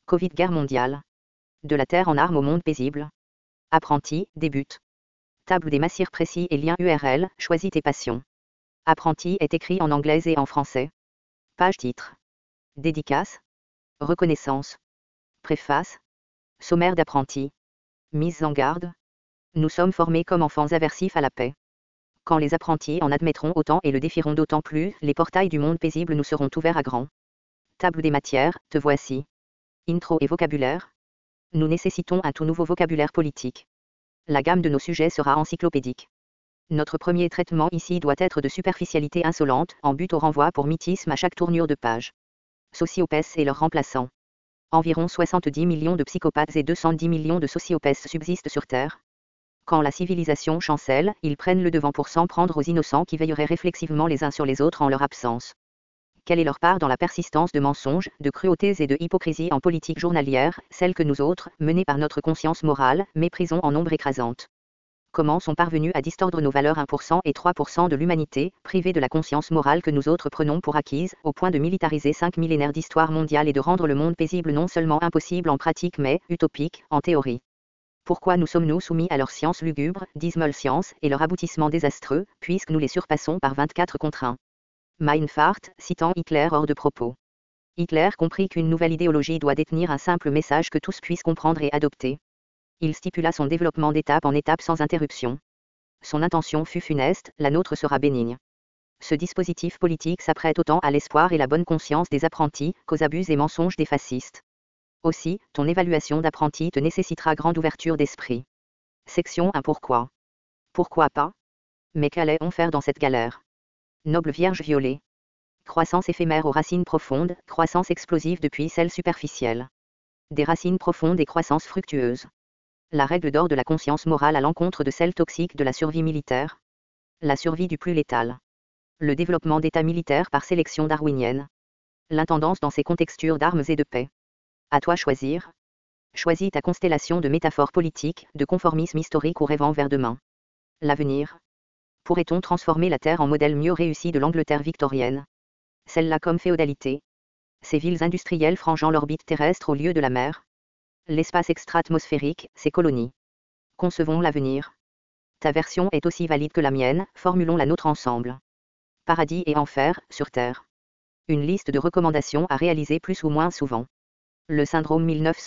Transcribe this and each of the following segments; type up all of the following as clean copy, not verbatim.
Covid, guerre mondiale. De la terre en armes au monde paisible. Apprenti, débute. Table des massirs précis et lien URL, choisis tes passions. Apprenti est écrit en anglais et en français. Page titre. Dédicace. Reconnaissance. Préface. Sommaire d'apprenti. Mise en garde. Nous sommes formés comme enfants aversifs à la paix. Quand les apprentis en admettront autant et le défieront d'autant plus, les portails du monde paisible nous seront ouverts à grand. Table des matières, te voici. Intro et vocabulaire. Nous nécessitons un tout nouveau vocabulaire politique. La gamme de nos sujets sera encyclopédique. Notre premier traitement ici doit être de superficialité insolente, en but au renvoi pour mythisme à chaque tournure de page. Sociopès et leurs remplaçants. Environ 70 millions de psychopathes et 210 millions de sociopès subsistent sur Terre. Quand la civilisation chancelle, ils prennent le devant pour s'en prendre aux innocents qui veilleraient réflexivement les uns sur les autres en leur absence. Quelle est leur part dans la persistance de mensonges, de cruautés et de hypocrisie en politique journalière, celle que nous autres, menés par notre conscience morale, méprisons en nombre écrasante? Comment sont parvenus à distordre nos valeurs 1% et 3% de l'humanité, privés de la conscience morale que nous autres prenons pour acquise, au point de militariser 5 millénaires d'histoire mondiale et de rendre le monde paisible non seulement impossible en pratique mais utopique, en théorie? Pourquoi nous sommes-nous soumis à leur science lugubre, dismal science, et leur aboutissement désastreux, puisque nous les surpassons par 24 contre 1? Meinfart, citant Hitler hors de propos. Hitler comprit qu'une nouvelle idéologie doit détenir un simple message que tous puissent comprendre et adopter. Il stipula son développement d'étape en étape sans interruption. Son intention fut funeste, la nôtre sera bénigne. Ce dispositif politique s'apprête autant à l'espoir et la bonne conscience des apprentis qu'aux abus et mensonges des fascistes. Aussi, ton évaluation d'apprenti te nécessitera grande ouverture d'esprit. Section 1. Pourquoi? Pourquoi pas? Mais qu'allait-on faire dans cette galère? Noble Vierge violée. Croissance éphémère aux racines profondes, croissance explosive depuis celle superficielle. Des racines profondes et croissance fructueuse. La règle d'or de la conscience morale à l'encontre de celle toxique de la survie militaire. La survie du plus létal. Le développement d'états militaires par sélection darwinienne. L'intendance dans ces contextures d'armes et de paix. À toi choisir. Choisis ta constellation de métaphores politiques, de conformisme historique ou rêvant vers demain. L'avenir. Pourrait-on transformer la Terre en modèle mieux réussi de l'Angleterre victorienne? Celle-là comme féodalité. Ces villes industrielles frangeant l'orbite terrestre au lieu de la mer. L'espace extra-atmosphérique, ses colonies. Concevons l'avenir. Ta version est aussi valide que la mienne, formulons la nôtre ensemble. Paradis et enfer, sur Terre. Une liste de recommandations à réaliser plus ou moins souvent. Le syndrome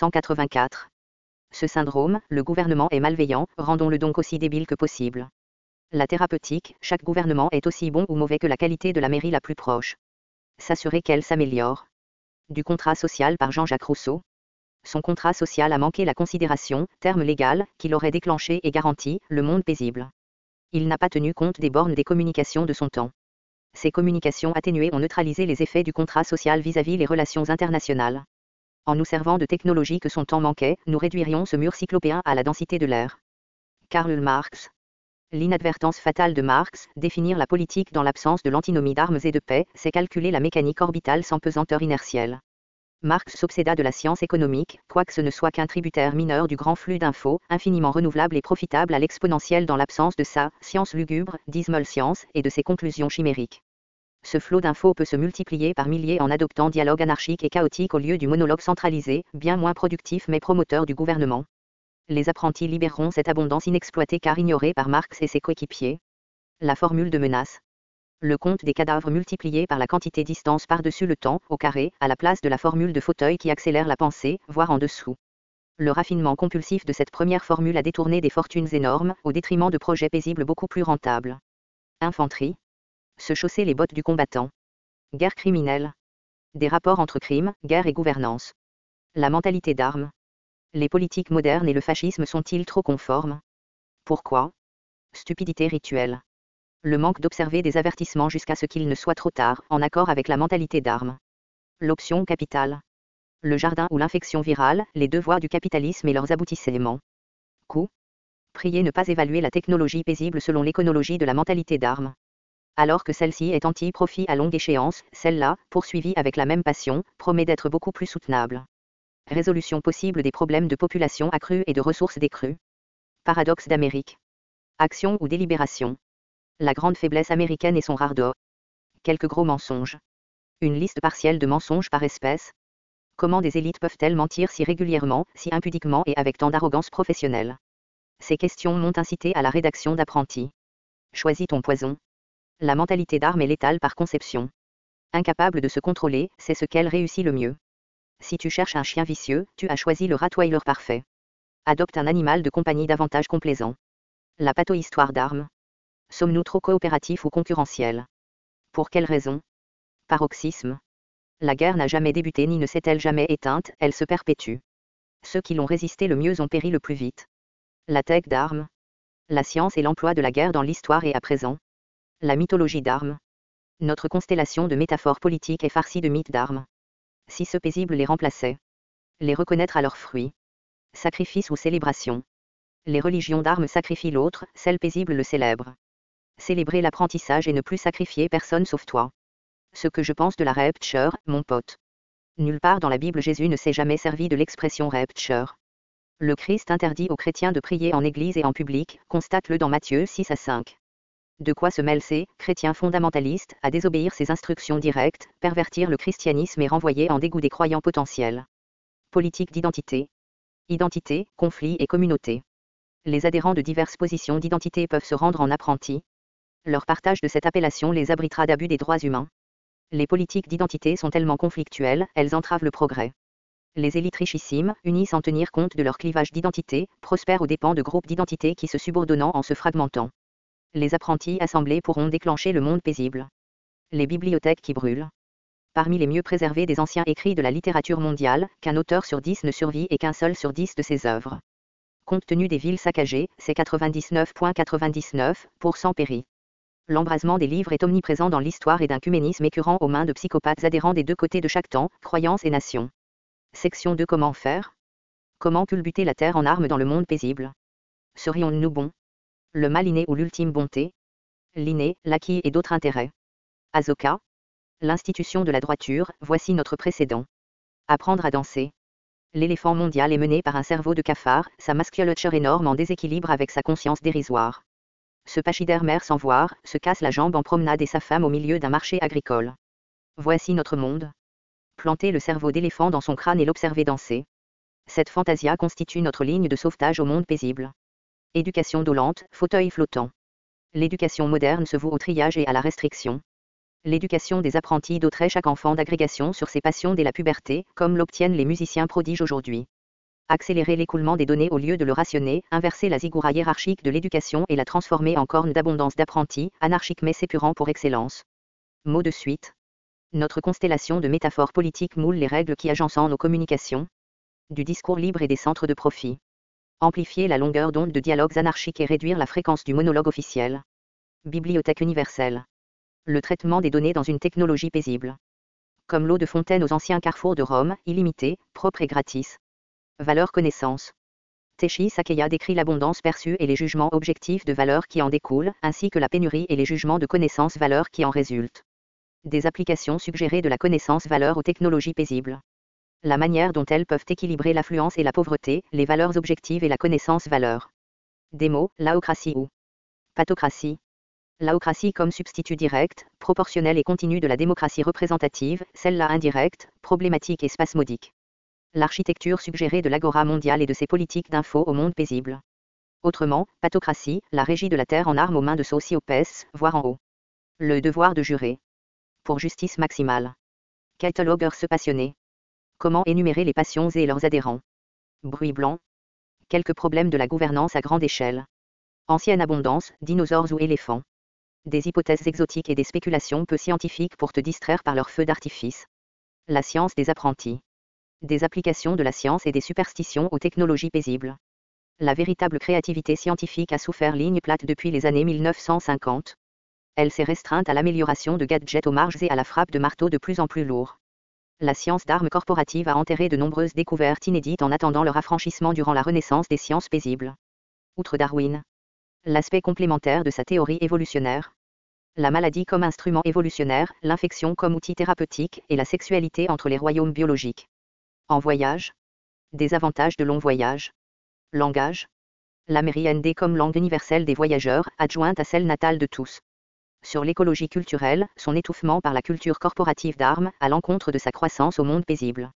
1984. Ce syndrome, le gouvernement est malveillant, rendons-le donc aussi débile que possible. La thérapeutique, chaque gouvernement est aussi bon ou mauvais que la qualité de la mairie la plus proche. S'assurer qu'elle s'améliore. Du contrat social par Jean-Jacques Rousseau. Son contrat social a manqué la considération, terme légal, qu'il aurait déclenché et garanti, le monde paisible. Il n'a pas tenu compte des bornes des communications de son temps. Ces communications atténuées ont neutralisé les effets du contrat social vis-à-vis les relations internationales. En nous servant de technologies que son temps manquait, nous réduirions ce mur cyclopéen à la densité de l'air. Karl Marx. L'inadvertance fatale de Marx, définir la politique dans l'absence de l'antinomie d'armes et de paix, c'est calculer la mécanique orbitale sans pesanteur inertielle. Marx s'obséda de la science économique, quoique ce ne soit qu'un tributaire mineur du grand flux d'infos, infiniment renouvelable et profitable à l'exponentielle dans l'absence de sa science lugubre, dismal science, et de ses conclusions chimériques. Ce flot d'infos peut se multiplier par milliers en adoptant dialogue anarchique et chaotique au lieu du monologue centralisé, bien moins productif mais promoteur du gouvernement. Les apprentis libéreront cette abondance inexploitée car ignorée par Marx et ses coéquipiers. La formule de menace. Le compte des cadavres multiplié par la quantité distance par-dessus le temps, au carré, à la place de la formule de fauteuil qui accélère la pensée, voire en dessous. Le raffinement compulsif de cette première formule a détourné des fortunes énormes, au détriment de projets paisibles beaucoup plus rentables. Infanterie. Se chausser les bottes du combattant. Guerre criminelle. Des rapports entre crime, guerre et gouvernance. La mentalité d'armes. Les politiques modernes et le fascisme sont-ils trop conformes? Pourquoi? Stupidité rituelle. Le manque d'observer des avertissements jusqu'à ce qu'il ne soit trop tard, en accord avec la mentalité d'armes. L'option capitale. Le jardin ou l'infection virale, les deux voies du capitalisme et leurs aboutissements. Coût. Priez ne pas évaluer la technologie paisible selon l'éconologie de la mentalité d'armes. Alors que celle-ci est anti-profit à longue échéance, celle-là, poursuivie avec la même passion, promet d'être beaucoup plus soutenable. Résolution possible des problèmes de population accrue et de ressources décrues. Paradoxe d'Amérique. Action ou délibération. La grande faiblesse américaine est son rareau. Quelques gros mensonges. Une liste partielle de mensonges par espèce. Comment des élites peuvent-elles mentir si régulièrement, si impudiquement et avec tant d'arrogance professionnelle? Ces questions m'ont incité à la rédaction d'Apprenti. Choisis ton poison. La mentalité d'arme est létale par conception. Incapable de se contrôler, c'est ce qu'elle réussit le mieux. Si tu cherches un chien vicieux, tu as choisi le rottweiler parfait. Adopte un animal de compagnie davantage complaisant. La patho-histoire d'armes. Sommes-nous trop coopératifs ou concurrentiels? Pour quelle raison? Paroxysme. La guerre n'a jamais débuté ni ne s'est-elle jamais éteinte, elle se perpétue. Ceux qui l'ont résisté le mieux ont péri le plus vite. La tech d'armes. La science et l'emploi de la guerre dans l'histoire et à présent. La mythologie d'armes. Notre constellation de métaphores politiques est farcie de mythes d'armes. Si ce paisible les remplaçait. Les reconnaître à leurs fruits. Sacrifice ou célébration. Les religions d'armes sacrifient l'autre, celle paisible le célèbre. Célébrer l'apprentissage et ne plus sacrifier personne sauf toi. Ce que je pense de la rapture, mon pote. Nulle part dans la Bible Jésus ne s'est jamais servi de l'expression rapture. Le Christ interdit aux chrétiens de prier en église et en public, constate-le dans Matthieu 6 à 5. De quoi se mêlent ces chrétiens fondamentalistes à désobéir ses instructions directes, pervertir le christianisme et renvoyer en dégoût des croyants potentiels. Politique d'identité. Identité, conflit et communauté. Les adhérents de diverses positions d'identité peuvent se rendre en apprentis. Leur partage de cette appellation les abritera d'abus des droits humains. Les politiques d'identité sont tellement conflictuelles, elles entravent le progrès. Les élites richissimes, unies sans tenir compte de leur clivage d'identité, prospèrent aux dépens de groupes d'identité qui se subordonnent en se fragmentant. Les apprentis assemblés pourront déclencher le monde paisible. Les bibliothèques qui brûlent. Parmi les mieux préservés des anciens écrits de la littérature mondiale, qu'un auteur sur 10 ne survit et qu'un seul sur 10 de ses œuvres. Compte tenu des villes saccagées, c'est 99,99% péri. L'embrasement des livres est omniprésent dans l'histoire et d'un cuménisme écœurant aux mains de psychopathes adhérents des deux côtés de chaque temps, croyances et nations. Section 2. Comment faire? Comment culbuter la terre en armes dans le monde paisible? Serions-nous bons? Le mal inné ou l'ultime bonté? L'inné, l'acquis et d'autres intérêts. Azoka. L'institution de la droiture, voici notre précédent. Apprendre à danser. L'éléphant mondial est mené par un cerveau de cafard, sa musculature énorme en déséquilibre avec sa conscience dérisoire. Ce pachyderme sans voir, se casse la jambe en promenade et sa femme au milieu d'un marché agricole. Voici notre monde. Planter le cerveau d'éléphant dans son crâne et l'observer danser. Cette fantasia constitue notre ligne de sauvetage au monde paisible. Éducation dolente, fauteuil flottant. L'éducation moderne se voue au triage et à la restriction. L'éducation des apprentis doterait chaque enfant d'agrégation sur ses passions dès la puberté, comme l'obtiennent les musiciens prodiges aujourd'hui. Accélérer l'écoulement des données au lieu de le rationner, inverser la ziggoura hiérarchique de l'éducation et la transformer en corne d'abondance d'apprentis, anarchique mais s'épurant pour excellence. Mot de suite. Notre constellation de métaphores politiques moule les règles qui agencent nos communications. Du discours libre et des centres de profit. Amplifier la longueur d'onde de dialogues anarchiques et réduire la fréquence du monologue officiel. Bibliothèque universelle. Le traitement des données dans une technologie paisible. Comme l'eau de fontaine aux anciens carrefours de Rome, illimité, propre et gratis. Valeur connaissance. Teshi Sakeya décrit l'abondance perçue et les jugements objectifs de valeur qui en découlent, ainsi que la pénurie et les jugements de connaissance-valeur qui en résultent. Des applications suggérées de la connaissance-valeur aux technologies paisibles. La manière dont elles peuvent équilibrer l'affluence et la pauvreté, les valeurs objectives et la connaissance-valeur. Des mots, laocratie ou pathocratie. Laocratie comme substitut direct, proportionnel et continu de la démocratie représentative, celle-là indirecte, problématique et spasmodique. L'architecture suggérée de l'agora mondiale et de ses politiques d'info au monde paisible. Autrement, pathocratie, la régie de la terre en armes aux mains de sociopès, voire en haut. Le devoir de jurer. Pour justice maximale. Catalogueur se passionner. Comment énumérer les passions et leurs adhérents. Bruit blanc. Quelques problèmes de la gouvernance à grande échelle. Ancienne abondance, dinosaures ou éléphants. Des hypothèses exotiques et des spéculations peu scientifiques pour te distraire par leur feu d'artifice. La science des apprentis. Des applications de la science et des superstitions aux technologies paisibles. La véritable créativité scientifique a souffert ligne plate depuis les années 1950. Elle s'est restreinte à l'amélioration de gadgets aux marges et à la frappe de marteaux de plus en plus lourds. La science d'armes corporative a enterré de nombreuses découvertes inédites en attendant leur affranchissement durant la renaissance des sciences paisibles. Outre Darwin. L'aspect complémentaire de sa théorie évolutionnaire. La maladie comme instrument évolutionnaire, l'infection comme outil thérapeutique et la sexualité entre les royaumes biologiques. En voyage. Des avantages de long voyage. Langage. L'américaine comme langue universelle des voyageurs, adjointe à celle natale de tous. Sur l'écologie culturelle, son étouffement par la culture corporative d'armes, à l'encontre de sa croissance au monde paisible.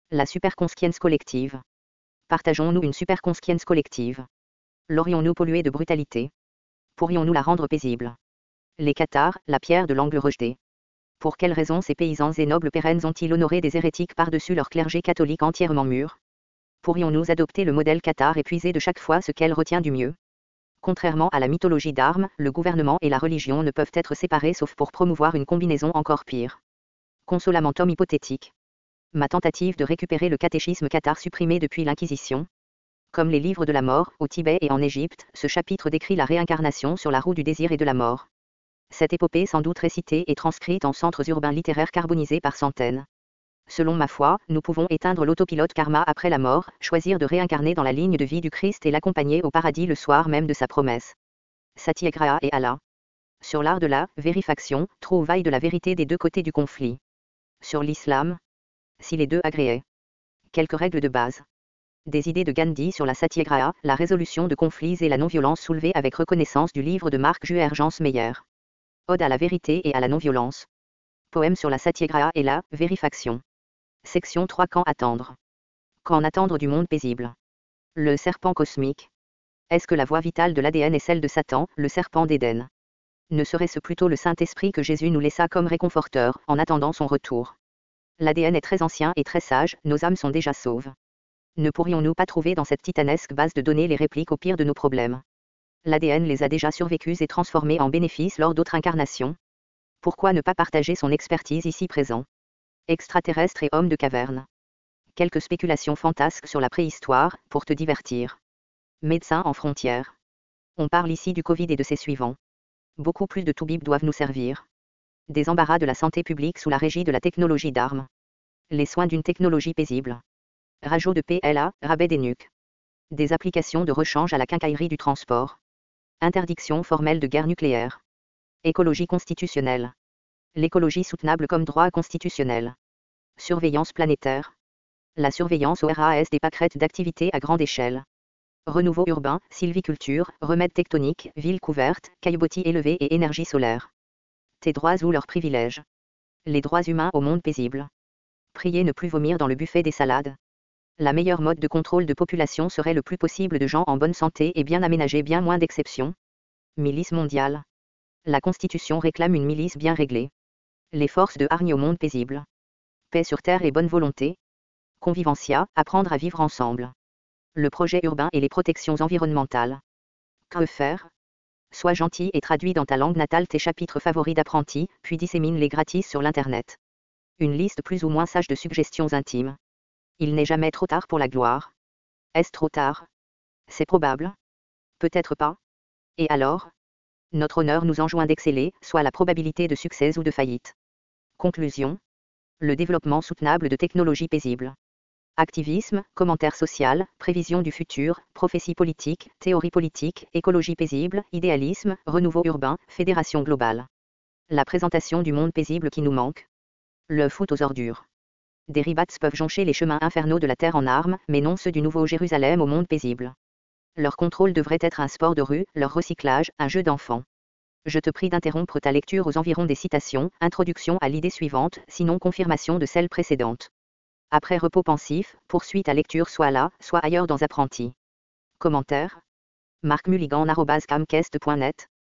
La superconscience collective. Partageons-nous une superconscience collective? L'aurions-nous polluée de brutalité? Pourrions-nous la rendre paisible? Les cathares, la pierre de l'angle rejetée. Pour quelles raisons ces paysans et nobles pérennes ont-ils honoré des hérétiques par-dessus leur clergé catholique entièrement mûr? Pourrions-nous adopter le modèle cathare et puiser de chaque fois ce qu'elle retient du mieux? Contrairement à la mythologie d'Armes, le gouvernement et la religion ne peuvent être séparés sauf pour promouvoir une combinaison encore pire. Consolamentum hypothétique. Ma tentative de récupérer le catéchisme cathare supprimé depuis l'Inquisition. Comme les livres de la mort, au Tibet et en Égypte, ce chapitre décrit la réincarnation sur la roue du désir et de la mort. Cette épopée sans doute récitée et transcrite en centres urbains littéraires carbonisés par centaines. Selon ma foi, nous pouvons éteindre l'autopilote karma après la mort, choisir de réincarner dans la ligne de vie du Christ et l'accompagner au paradis le soir même de sa promesse. Satyagraha et Allah. Sur l'art de la vérifaction, trouvaille de la vérité des deux côtés du conflit. Sur l'islam. Si les deux agréaient. Quelques règles de base. Des idées de Gandhi sur la satyagraha, la résolution de conflits et la non-violence soulevées avec reconnaissance du livre de Marc Juergens Meyer. Ode à la vérité et à la non-violence. Poème sur la satyagraha et la vérifaction. Section 3. Quand attendre? Qu'en attendre du monde paisible? Le serpent cosmique. Est-ce que la voie vitale de l'ADN est celle de Satan, le serpent d'Éden? Ne serait-ce plutôt le Saint-Esprit que Jésus nous laissa comme réconforteur, en attendant son retour? L'ADN est très ancien et très sage, nos âmes sont déjà sauves. Ne pourrions-nous pas trouver dans cette titanesque base de données les répliques au pire de nos problèmes? L'ADN les a déjà survécus et transformés en bénéfices lors d'autres incarnations. Pourquoi ne pas partager son expertise ici présent? Extraterrestres et hommes de caverne. Quelques spéculations fantasques sur la préhistoire, pour te divertir. Médecins en frontières. On parle ici du Covid et de ses suivants. Beaucoup plus de toubibs doivent nous servir. Des embarras de la santé publique sous la régie de la technologie d'armes. Les soins d'une technologie paisible. Rajout de PLA, rabais des nuques. Des applications de rechange à la quincaillerie du transport. Interdiction formelle de guerre nucléaire. Écologie constitutionnelle. L'écologie soutenable comme droit constitutionnel. Surveillance planétaire. La surveillance au RAS des pâquerettes d'activités à grande échelle. Renouveau urbain, sylviculture, remèdes tectoniques, villes couvertes, caillebotis élevés et énergie solaire. Tes droits ou leurs privilèges. Les droits humains au monde paisible. Prier ne plus vomir dans le buffet des salades. La meilleure mode de contrôle de population serait le plus possible de gens en bonne santé et bien aménagés, bien moins d'exceptions. Milice mondiale. La Constitution réclame une milice bien réglée. Les forces de hargne au monde paisible. Paix sur terre et bonne volonté. Convivencia, apprendre à vivre ensemble. Le projet urbain et les protections environnementales. Que faire? Sois gentil et traduis dans ta langue natale tes chapitres favoris d'apprenti, puis dissémine-les gratis sur l'internet. Une liste plus ou moins sage de suggestions intimes. Il n'est jamais trop tard pour la gloire. Est-ce trop tard? C'est probable. Peut-être pas. Et alors? Notre honneur nous enjoint d'exceller, soit la probabilité de succès ou de faillite. Conclusion. Le développement soutenable de technologies paisibles. Activisme, commentaire social, prévision du futur, prophétie politique, théorie politique, écologie paisible, idéalisme, renouveau urbain, fédération globale. La présentation du monde paisible qui nous manque. Le foot aux ordures. Des ribats peuvent joncher les chemins infernaux de la terre en armes, mais non ceux du nouveau Jérusalem au monde paisible. Leur contrôle devrait être un sport de rue, leur recyclage, un jeu d'enfant. Je te prie d'interrompre ta lecture aux environs des citations, introduction à l'idée suivante, sinon confirmation de celle précédente. Après repos pensif, poursuis ta lecture soit là, soit ailleurs dans Apprenti. Commentaire. Marc Mulligan @camcast.net